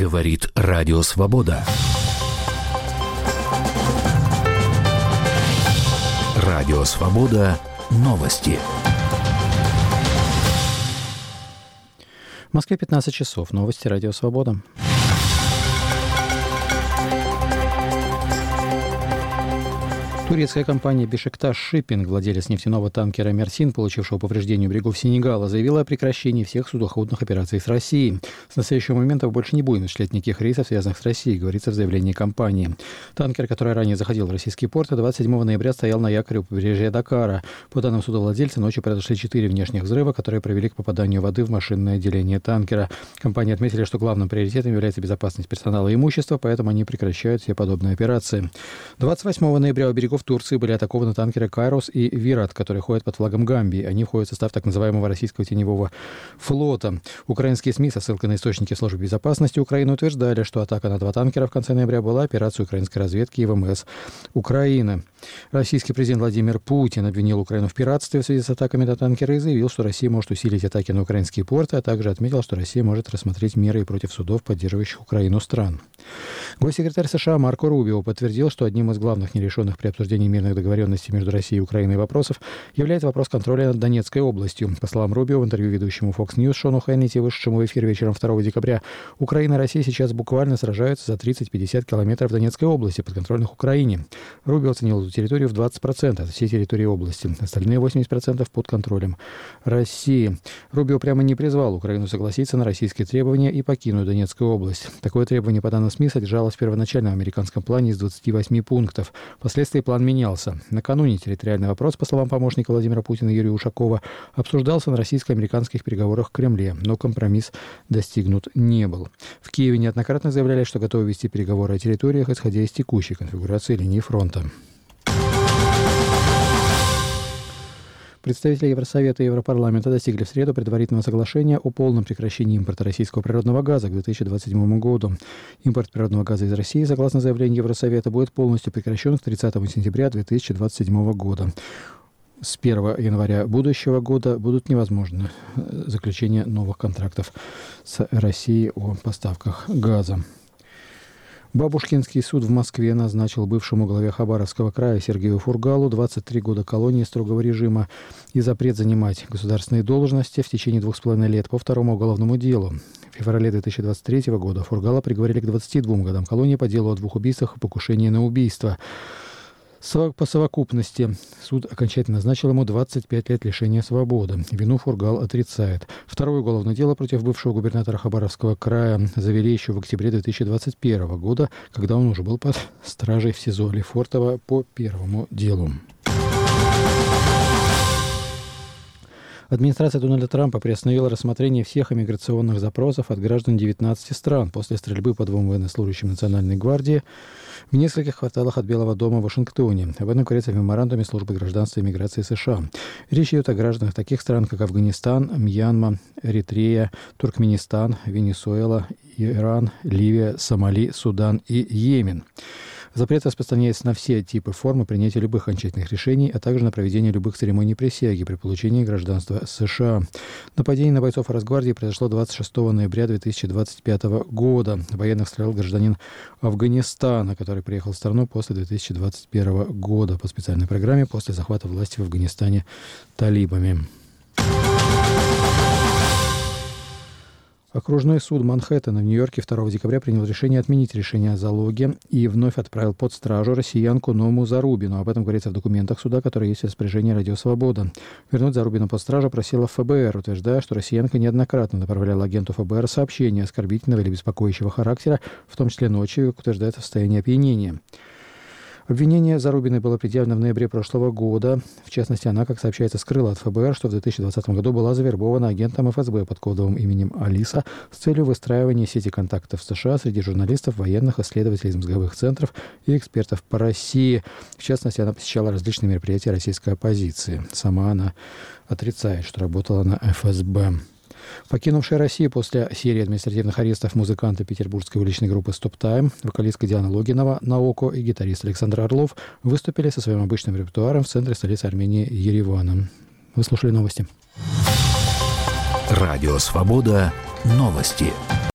Говорит Радио Свобода. Радио Свобода. Новости. В Москве 15 часов. Новости Радио Свобода. Турецкая компания «Бешикташ Шиппинг», владелец нефтяного танкера «Мерсин», получившего повреждения у берегов Сенегала, заявила о прекращении всех судоходных операций с Россией. С настоящего момента больше не будем осуществлять никаких рейсов, связанных с Россией, говорится в заявлении компании. Танкер, который ранее заходил в российские порты, 27 ноября стоял на якоре у побережья Дакара. По данным судовладельца, ночью произошли 4 внешних взрыва, которые привели к попаданию воды в машинное отделение танкера. Компании отметили, что главным приоритетом является безопасность персонала и имущества, поэтому они прекращают все подобные операции. 28 ноября у берегов Турции были атакованы танкеры «Кайрос» и «Вират», которые ходят под флагом Гамбии. Они входят в состав так называемого российского теневого флота. Украинские СМИ со ссылкой на источники службы безопасности Украины утверждали, что атака на 2 танкера в конце ноября была операцией украинской разведки и ВМС Украины. Российский президент Владимир Путин обвинил Украину в пиратстве в связи с атаками на танкеры и заявил, что Россия может усилить атаки на украинские порты, а также отметил, что Россия может рассмотреть меры и против судов, поддерживающих Украину стран. Госсекретарь США Марко Рубио подтвердил, что одним из главных нерешенных при обсуждении мирных договоренностей между Россией и Украиной вопросов является вопрос контроля над Донецкой областью. По словам Рубио, в интервью ведущему Fox News Шону Хеннити, вышедшему в эфир вечером 2 декабря, Украина и Россия сейчас буквально сражаются за 30-50 километров Донецкой области, подконтрольных Украине. Рубио оценил эту территорию в 20% от всей территории области. Остальные 80% под контролем России. Рубио прямо не призвал Украину согласиться на российские требования и покинуть Донецкую область. Такое требование, по данным СМИ, содержалось в первоначальном американском плане из 28 пунктов. Впоследствии план менялся. Накануне территориальный вопрос, по словам помощника Владимира Путина Юрия Ушакова, обсуждался на российско-американских переговорах в Кремле, но компромисс достигнут не был. В Киеве неоднократно заявляли, что готовы вести переговоры о территориях, исходя из текущей конфигурации линии фронта. Представители Евросовета и Европарламента достигли в среду предварительного соглашения о полном прекращении импорта российского природного газа к 2027 году. Импорт природного газа из России, согласно заявлению Евросовета, будет полностью прекращен к 30 сентября 2027 года. С 1 января будущего года будут невозможны заключение новых контрактов с Россией о поставках газа. Бабушкинский суд в Москве назначил бывшему главе Хабаровского края Сергею Фургалу 23 года колонии строгого режима и запрет занимать государственные должности в течение 2,5 лет по второму уголовному делу. В феврале 2023 года Фургала приговорили к 22 годам колонии по делу о 2 убийствах и покушении на убийство. По совокупности суд окончательно назначил ему 25 лет лишения свободы. Вину Фургал отрицает. Второе уголовное дело против бывшего губернатора Хабаровского края завели еще в октябре 2021 года, когда он уже был под стражей в СИЗО Лефортово по первому делу. Администрация Дональда Трампа приостановила рассмотрение всех иммиграционных запросов от граждан 19 стран после стрельбы по 2 военнослужащим Национальной гвардии в нескольких кварталах от Белого дома в Вашингтоне. Об этом говорится в меморандуме Службы гражданства и миграции США. Речь идет о гражданах таких стран, как Афганистан, Мьянма, Эритрея, Туркменистан, Венесуэла, Иран, Ливия, Сомали, Судан и Йемен. Запрет распространяется на все типы формы принятия любых окончательных решений, а также на проведение любых церемоний присяги при получении гражданства США. Нападение на бойцов Росгвардии произошло 26 ноября 2025 года. Военных стрелял гражданин Афганистана, который приехал в страну после 2021 года по специальной программе после захвата власти в Афганистане талибами. Окружной суд Манхэттена в Нью-Йорке 2 декабря принял решение отменить решение о залоге и вновь отправил под стражу россиянку Ному Зарубину. Об этом говорится в документах суда, которые есть в распоряжении Радио Свобода. Вернуть Зарубину под стражу просила ФБР, утверждая, что россиянка неоднократно направляла агенту ФБР сообщения оскорбительного или беспокоящего характера, в том числе ночью, как утверждается, в состоянии опьянения. Обвинение Зарубиной было предъявлено в ноябре прошлого года. В частности, она, как сообщается, скрыла от ФБР, что в 2020 году была завербована агентом ФСБ под кодовым именем Алиса с целью выстраивания сети контактов в США среди журналистов, военных, исследователей из мозговых центров и экспертов по России. В частности, она посещала различные мероприятия российской оппозиции. Сама она отрицает, что работала на ФСБ. Покинувшая Россию после серии административных арестов музыканты петербургской уличной группы «Стоп Тайм», вокалистка Диана Логинова «Наоко» и гитарист Александр Орлов выступили со своим обычным репертуаром в центре столицы Армении Еревана. Вы слушали новости. Радио «Свобода». Новости.